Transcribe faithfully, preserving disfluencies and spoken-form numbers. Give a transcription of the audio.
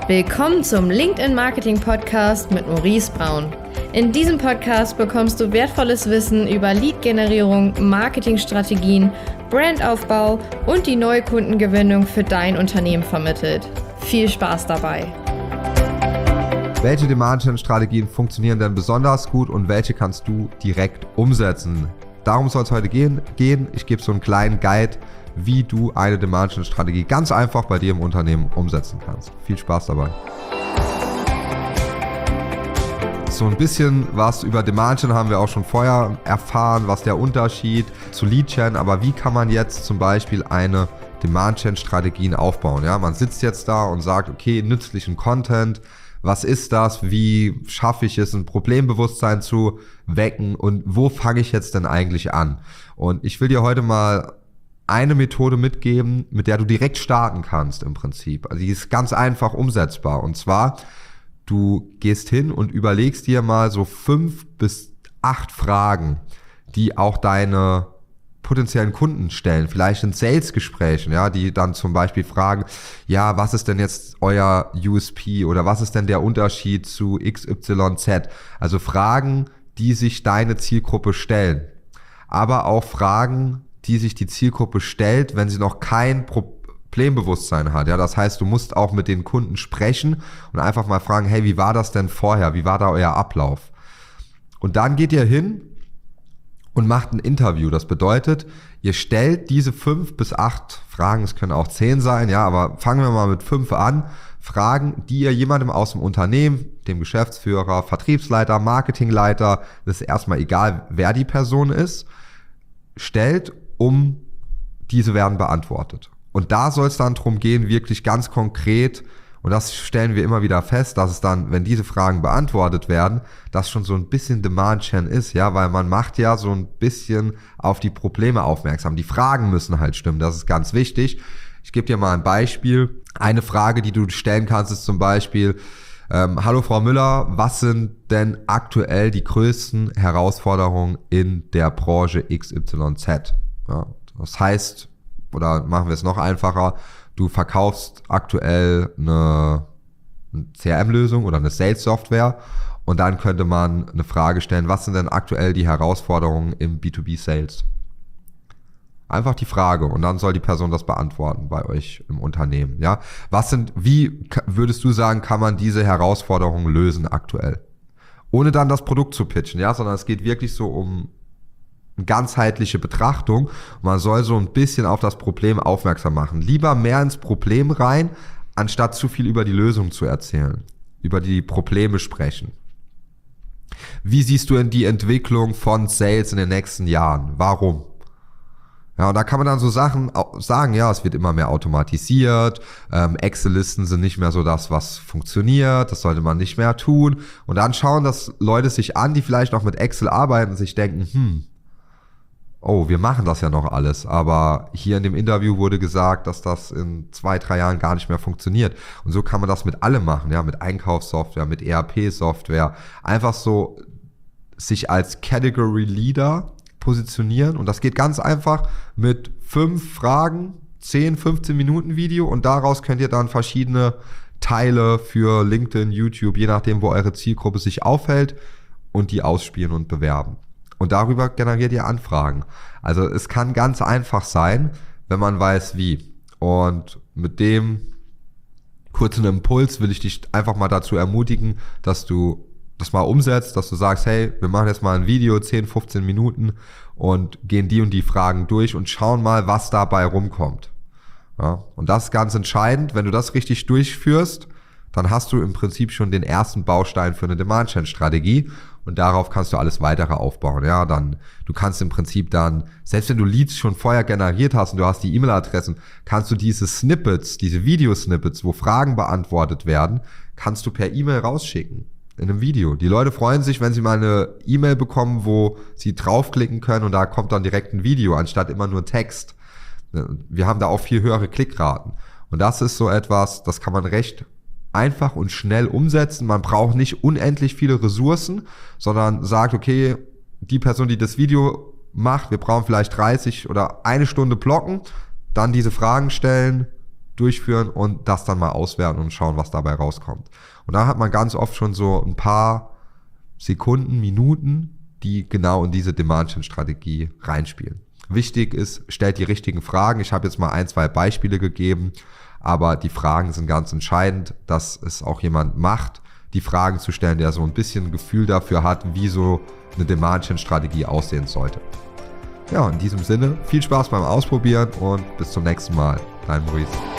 Willkommen zum LinkedIn Marketing Podcast mit Maurice Braun. In diesem Podcast bekommst du wertvolles Wissen über Lead-Generierung, Marketingstrategien, Brandaufbau und die Neukundengewinnung für dein Unternehmen vermittelt. Viel Spaß dabei! Welche Demand-Gen-Strategien funktionieren denn besonders gut und welche kannst du direkt umsetzen? Darum soll es heute gehen. Ich gebe so einen kleinen Guide, wie du eine Demand-Gen-Strategie ganz einfach bei dir im Unternehmen umsetzen kannst. Viel Spaß dabei! So ein bisschen was über Demand-Gen haben wir auch schon vorher erfahren, was der Unterschied zu Lead-Gen, aber wie kann man jetzt zum Beispiel eine Demand-Gen-Strategien aufbauen? Ja, man sitzt jetzt da und sagt, okay, nützlichen Content, was ist das? Wie schaffe ich es, ein Problembewusstsein zu wecken und wo fange ich jetzt denn eigentlich an? Und ich will dir heute mal eine Methode mitgeben, mit der du direkt starten kannst im Prinzip. Also die ist ganz einfach umsetzbar und zwar, du gehst hin und überlegst dir mal so fünf bis acht Fragen, die auch deine potenziellen Kunden stellen, vielleicht in Sales-Gesprächen, ja, die dann zum Beispiel fragen, ja, was ist denn jetzt euer U S P oder was ist denn der Unterschied zu X Y Z? Also Fragen, die sich deine Zielgruppe stellen, aber auch Fragen, die sich die Zielgruppe stellt, wenn sie noch kein Problembewusstsein hat. Ja, das heißt, du musst auch mit den Kunden sprechen und einfach mal fragen, hey, wie war das denn vorher? Wie war da euer Ablauf? Und dann geht ihr hin und macht ein Interview. Das bedeutet, ihr stellt diese fünf bis acht Fragen, es können auch zehn sein, ja, aber fangen wir mal mit fünf an. Fragen, die ihr jemandem aus dem Unternehmen, dem Geschäftsführer, Vertriebsleiter, Marketingleiter, das ist erstmal egal, wer die Person ist, stellt, um diese werden beantwortet. Und da soll es dann darum gehen, wirklich ganz konkret, und das stellen wir immer wieder fest, dass es dann, wenn diese Fragen beantwortet werden, das schon so ein bisschen Demand-Gen ist, ja, weil man macht ja so ein bisschen auf die Probleme aufmerksam. Die Fragen müssen halt stimmen, das ist ganz wichtig. Ich gebe dir mal ein Beispiel. Eine Frage, die du stellen kannst, ist zum Beispiel, ähm, hallo Frau Müller, was sind denn aktuell die größten Herausforderungen in der Branche X Y Z? Ja, das heißt, oder machen wir es noch einfacher, du verkaufst aktuell eine C R M-Lösung oder eine Sales-Software und dann könnte man eine Frage stellen, was sind denn aktuell die Herausforderungen im B zwei B Sales? Einfach die Frage und dann soll die Person das beantworten bei euch im Unternehmen. Ja, was sind, wie würdest du sagen, kann man diese Herausforderungen lösen aktuell? Ohne dann das Produkt zu pitchen, ja, sondern es geht wirklich so um eine ganzheitliche Betrachtung. Man soll so ein bisschen auf das Problem aufmerksam machen. Lieber mehr ins Problem rein, anstatt zu viel über die Lösung zu erzählen, über die Probleme sprechen. Wie siehst du denn die Entwicklung von Sales in den nächsten Jahren? Warum? Ja, und da kann man dann so Sachen sagen, ja, es wird immer mehr automatisiert, ähm, Excel-Listen sind nicht mehr so das, was funktioniert, das sollte man nicht mehr tun. Und dann schauen das Leute sich an, die vielleicht noch mit Excel arbeiten und sich denken, hm, oh, wir machen das ja noch alles, aber hier in dem Interview wurde gesagt, dass das in zwei, drei Jahren gar nicht mehr funktioniert. Und so kann man das mit allem machen, ja, mit Einkaufssoftware, mit E R P-Software, einfach so sich als Category Leader positionieren und das geht ganz einfach mit fünf Fragen, zehn, fünfzehn Minuten Video und daraus könnt ihr dann verschiedene Teile für LinkedIn, YouTube, je nachdem, wo eure Zielgruppe sich aufhält und die ausspielen und bewerben. Und darüber generiert ihr Anfragen. Also es kann ganz einfach sein, wenn man weiß wie. Und mit dem kurzen Impuls will ich dich einfach mal dazu ermutigen, dass du das mal umsetzt, dass du sagst, hey, wir machen jetzt mal ein Video, zehn, fünfzehn Minuten und gehen die und die Fragen durch und schauen mal, was dabei rumkommt. Ja, und das ist ganz entscheidend. Wenn du das richtig durchführst, dann hast du im Prinzip schon den ersten Baustein für eine Demand-Gen-Strategie und darauf kannst du alles weitere aufbauen. Ja, dann, du kannst im Prinzip dann, selbst wenn du Leads schon vorher generiert hast und du hast die E-Mail-Adressen, kannst du diese Snippets, diese Video-Snippets, wo Fragen beantwortet werden, kannst du per E-Mail rausschicken. In einem Video. Die Leute freuen sich, wenn sie mal eine E-Mail bekommen, wo sie draufklicken können und da kommt dann direkt ein Video, anstatt immer nur Text. Wir haben da auch viel höhere Klickraten. Und das ist so etwas, das kann man recht einfach und schnell umsetzen. Man braucht nicht unendlich viele Ressourcen, sondern sagt, okay, die Person, die das Video macht, wir brauchen vielleicht dreißig oder eine Stunde blocken, dann diese Fragen stellen, durchführen und das dann mal auswerten und schauen, was dabei rauskommt. Und da hat man ganz oft schon so ein paar Sekunden, Minuten, die genau in diese Demand-Gen-Strategie reinspielen. Wichtig ist, stellt die richtigen Fragen. Ich habe jetzt mal ein, zwei Beispiele gegeben, aber die Fragen sind ganz entscheidend, dass es auch jemand macht, die Fragen zu stellen, der so ein bisschen ein Gefühl dafür hat, wie so eine Demand-Gen-Strategie aussehen sollte. Ja, in diesem Sinne, viel Spaß beim Ausprobieren und bis zum nächsten Mal. Dein Maurice.